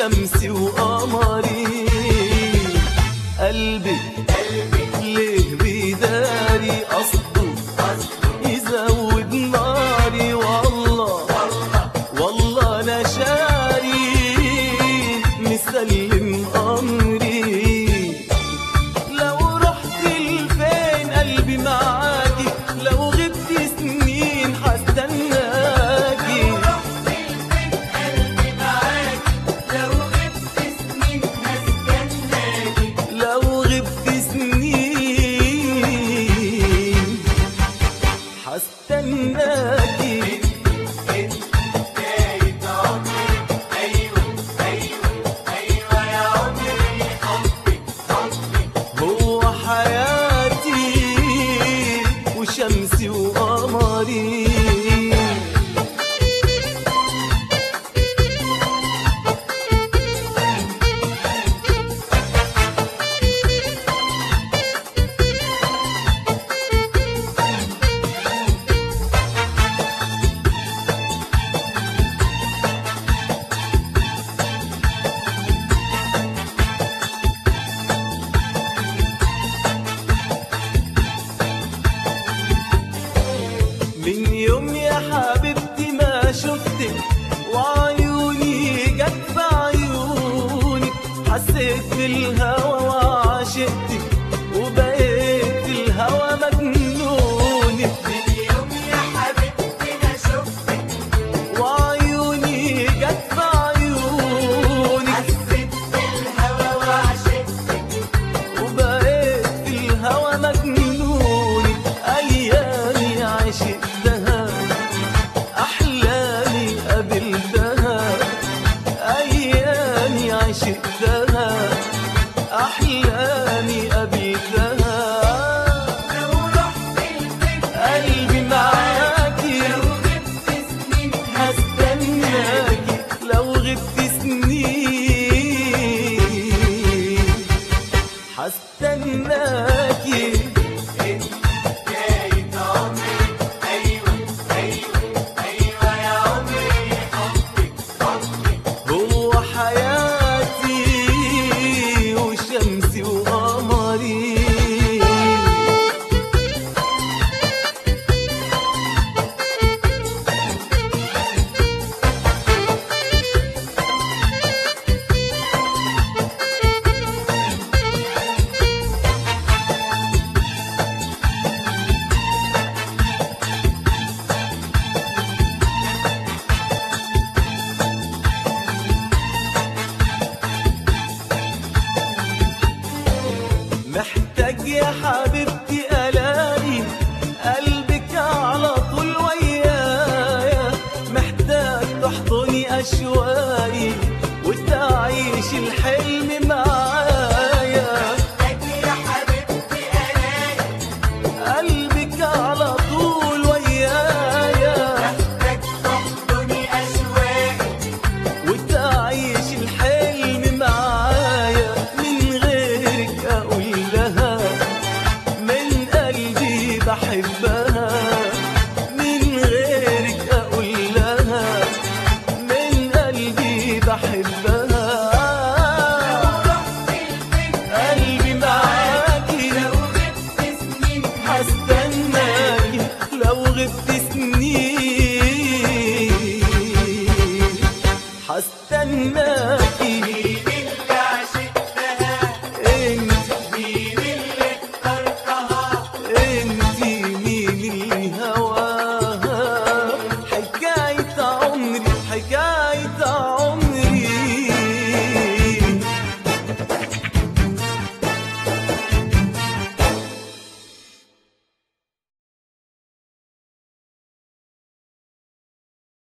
وشمسي وقمري. قلبي ليه بيداري قصده يزود ناري، والله انا شاري مسلم امري. لو رحت لفين قلبي معاكي، لو غبت سنين هستناكي. لو غبت سنين هستناكي. هو حياتي وشمسي وقمري. من يوم يا حبيبتي ما شفتك وعيوني جت في عيونك، حسيت بالهوى وعشقتك وبقيت الهوى مجنونك. من يوم يا حبيبتي ما شفتك وعيوني جت في عيونك، حسيت بالهوى وعشقتك وبقيت في الهوى مجنونك. أيامي عشقتها أحلامي قابلتها، أيامي عشقتها أحلامي قابلتها. لو رحت لفين قلبي معاكي لو غبت سنين هستناكي، لو غبت سنين هستناكي. حكاية عمري. أيوة يا عمري حبك هو حياتي وشمسي وقمري. محتاج يا حبيبتي ألاقي قلبك على طول ويايا، محتاج تحضني أشواقي وتعيش الحلم معايا. محتاج يا حبيبتي ألاقي قلبك على طول ويايا، محتاج تحضني أشواقي وتعيش الحلم معايا. من غيرك أقول لها من قلبي بحبها، من غيرك أقول لها من قلبي بحبها. رحت لفين قلبي معاكي لو غبت سنين هستناكي.